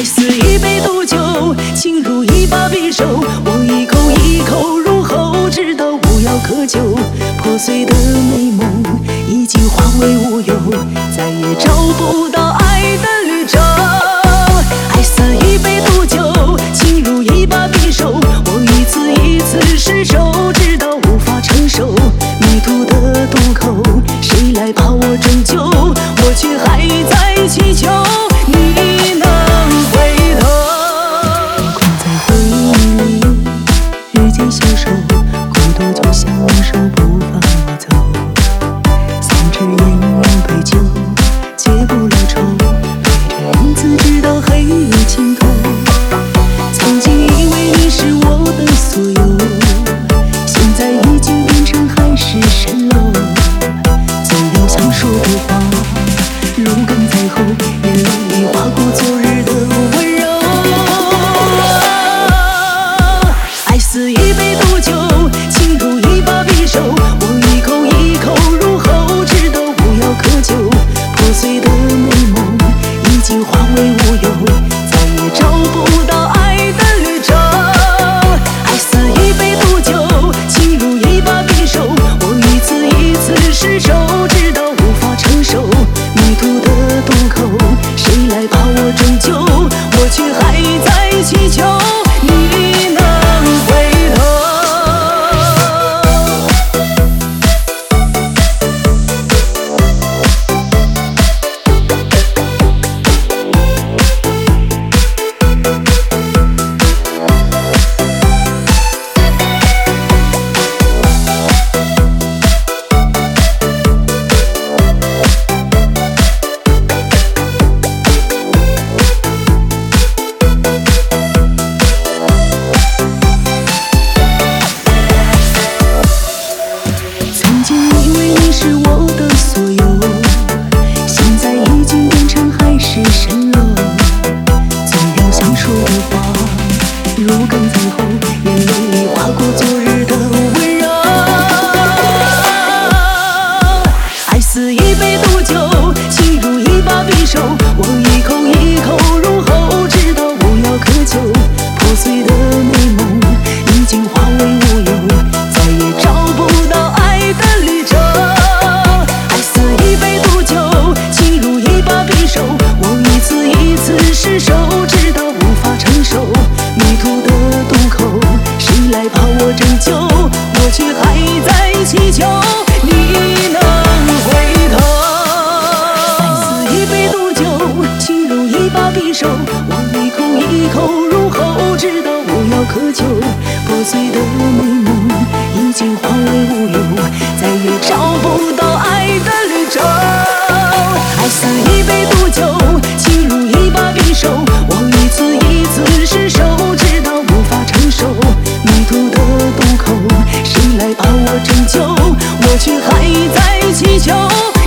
爱似一杯毒酒，情如一把匕首，我一口一口入喉，直到无药可救。破碎的美梦已经化为乌有，再也找不到爱的绿洲。爱似一杯毒酒，情如一把匕首，我一次一次失手，直到无法承受。迷途的渡口，谁来把我拯救？我却还在祈求你能回头。困在回忆里，日渐消瘦，孤独就像手不放我走。三支烟杯酒，解不了愁，对着影子直到黑夜尽头。曾经以为你是我的所有，现在已经变成海市蜃楼。最有想说的话，如鲠在喉，眼泪里划过昨日的温柔。爱似一杯毒酒，情如一把匕首，我一口一口入喉，直到无药可救。破碎的美梦已经化为乌有，再也找不到爱的绿洲。爱似一杯毒酒，情如一把匕首，我一次一次失手，直到无法承受。迷途的渡口，谁来把我拯救？我却还在祈求你能回头。曾经以为你是我的所有，现在已经变成海市蜃楼。最要想说的话，如鲠在喉，眼泪里划过昨日的温柔。爱似一杯毒酒，情如一把匕首，我一口一口入喉，直到无药可救。破碎的美梦已经化为乌有，再也找不到爱的绿洲。爱似一杯毒酒，情如一把匕首，我一次一次失手，直到无法承受。迷途的渡口，谁来把我拯救？我却还在祈求你能回头。爱似一杯毒酒，情如一把匕首，我一口一口入喉，直到无药可救。破碎的美梦已经化为乌有，再也找不到爱的绿洲。爱似一杯毒酒，情如一把匕首，我一次一次失手，直到无法承受。迷途的渡口，谁来把我拯救？我却还在祈求